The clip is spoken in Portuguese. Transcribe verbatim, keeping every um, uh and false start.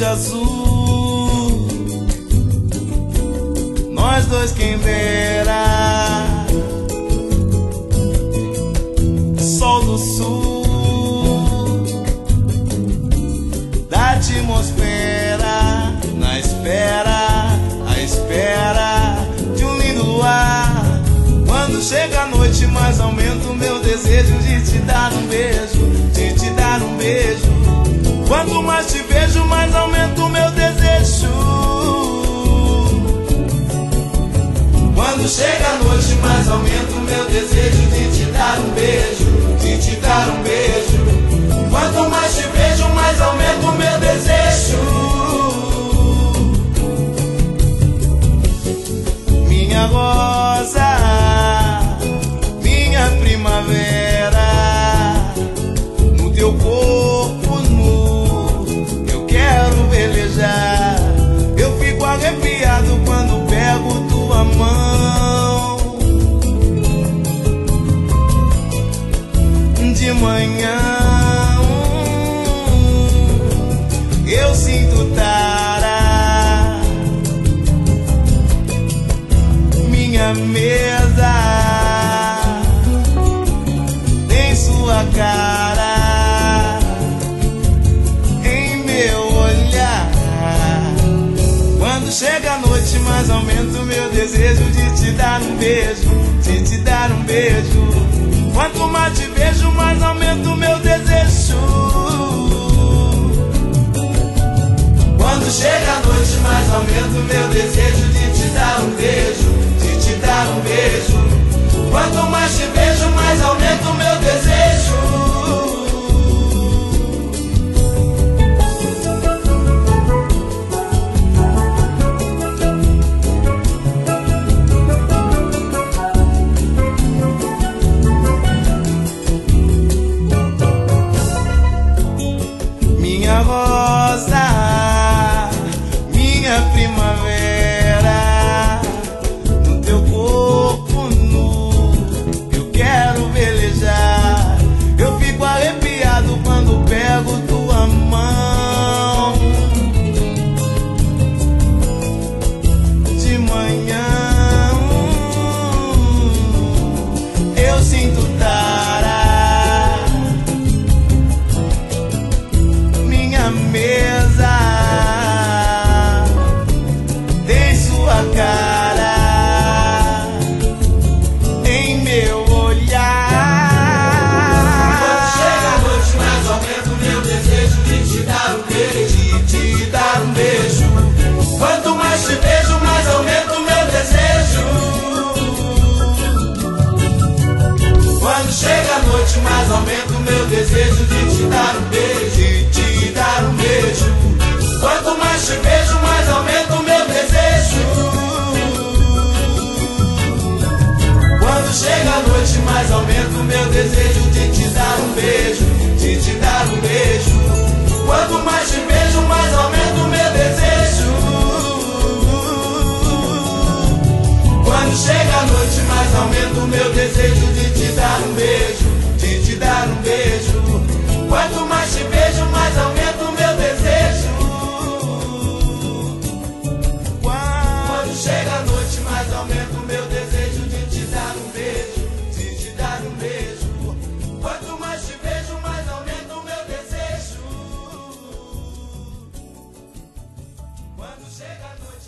noite azul, nós dois quem dera. Sol do sul, da atmosfera, na espera, a espera de um lindo luar. Quando chega a noite, mais aumenta o meu desejo de te dar um beijo, de te dar um beijo. Quanto mais te vejo, mais aumenta o meu desejo. Quando chega a noite, mais aumenta o meu desejo de te dar um beijo, de te dar um beijo. Quanto mais te vejo, mais aumenta o meu desejo. Minha rosa, minha primavera, no teu corpo nu eu quero velejar. Eu fico arrepiado quando pego tua mão. De manhã eu sinto tara. Minha mesa tem sua cara em meu olhar. Quando chega a noite, mais aumenta o meu desejo de te dar um beijo, de te dar um beijo. Quanto mais te vejo, mais aumenta o meu desejo. Quando chega a noite, mais aumenta o meu desejo de te dar um beijo, de te dar um beijo. Quanto mais te vejo, mais aumenta o meu desejo. Minha rosa, minha primavera, no teu corpo nu eu quero velejar. Eu fico arrepiado quando pego tua mão. De manhã eu sinto tara. Minha mesa tem sua cara em meu olhar. Quando chega a noite, mais aumenta o meu desejo de te dar um beijo, De te dar um beijo. quanto mais te vejo, mais aumenta o meu desejo. Quando chega a noite, mais aumenta o meu desejo de te dar um beijo, De te dar um beijo. quanto mais te vejo, mais aumenta o meu desejo. Quando chega a noite, mais aumenta o meu desejo de te dar um beijo, de te dar um beijo. Quanto mais te vejo, mais aumenta o meu desejo. Quando chega a noite, mais aumenta o meu desejo de te dar um beijo, de te dar um beijo. Quanto mais te vejo, mais aumenta o meu desejo. Quando chega a noite, mais aumenta o meu desejo de te dar um beijo, de te dar um beijo. Quanto mais te vejo, mais aumenta o meu desejo. Quando chega a noite